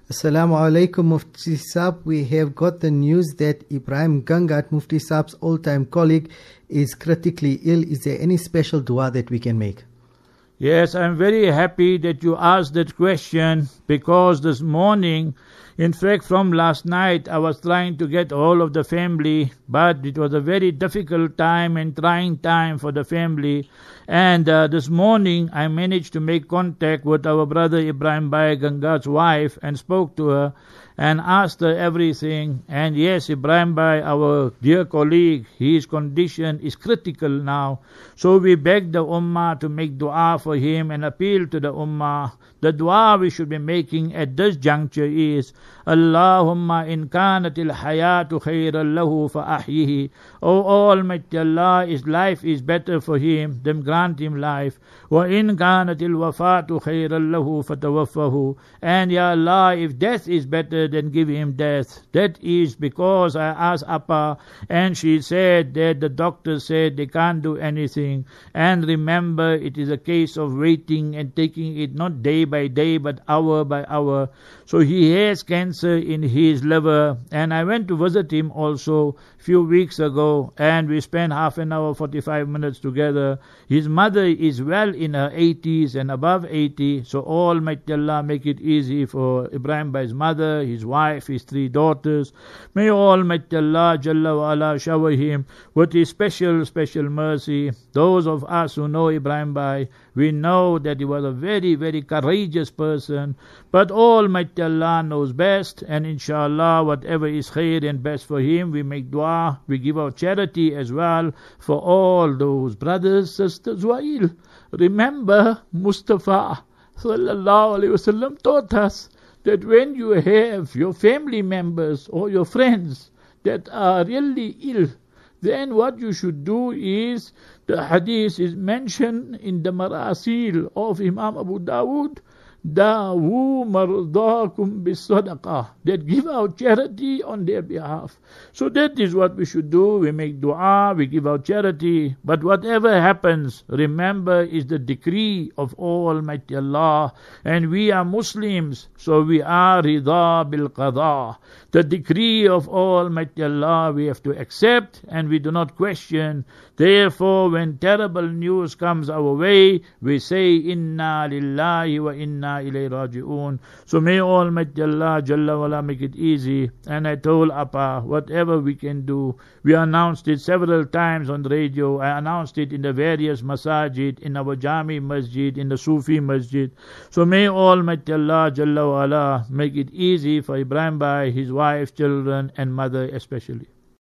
Assalamu alaikum Mufti Saab. We have got the news that Ibrahim Gangat, Mufti Saab's all-time colleague, is critically ill. Is there any special dua that we can make? Yes, I'm very happy that you asked that question, because this morning, in fact from last night, I was trying to get all of the family, but it was a very difficult time and trying time for the family. And this morning I managed to make contact with our brother Ibrahim Bhai Gangat's wife and spoke to her and asked her everything. And yes, Ibrahim Bhai, our dear colleague, his condition is critical now. So we beg the Ummah to make dua for him and appeal to the Ummah. The dua we should be making at this juncture is, Allahumma in kanatil hayatu khayran lahu fa'ahyihi. O Almighty Allah, His life is better for him, then grant him life. Wa in kanatil wafatu khayran lahu fatawaffahu. And Ya Allah, if death is better, then give him death. That is because I asked Appa, and she said that the doctor said they can't do anything. And remember, it is a case of waiting and taking it not day by day but hour by hour. So he has cancer in his liver, and I went to visit him also few weeks ago, and we spent half an hour, 45 minutes together. His mother is well in her 80s and above 80, so Almighty Allah make it easy for Ibrahim Bhai's mother, his wife, his 3 daughters. May Almighty Allah Jalla wa Ala shower him with His special mercy. Those of us who know Ibrahim Bhai, we know that he was a very, very courageous person, but Almighty Allah knows best, and inshallah whatever is khair and best for him, we make dua, we give out charity as well for all those brothers, sisters who are ill. Remember, Mustafa sallallahu alaihi wasallam taught us that when you have your family members or your friends that are really ill, then what you should do is, the hadith is mentioned in the Marasil of Imam Abu Dawud, Dawu mardakum bisadaqah, that give out charity on their behalf. So that is what we should do. We make dua, we give out charity. But whatever happens, remember, is the decree of Almighty Allah. And we are Muslims, so we are rida bil qada. The decree of Almighty Allah we have to accept, and we do not question. Therefore, when terrible news comes our way, we say, Inna lillahi wa inna ilayhi raji'un. So may Almighty Allah Jalla wala make it easy. And I told Appa, whatever we can do, we announced it several times on the radio. I announced it in the various masajid, in our Jami Masjid, in the Sufi Masjid. So may Almighty Allah Jalla wala make it easy for Ibrahim Bhai, his wife, children, and mother especially.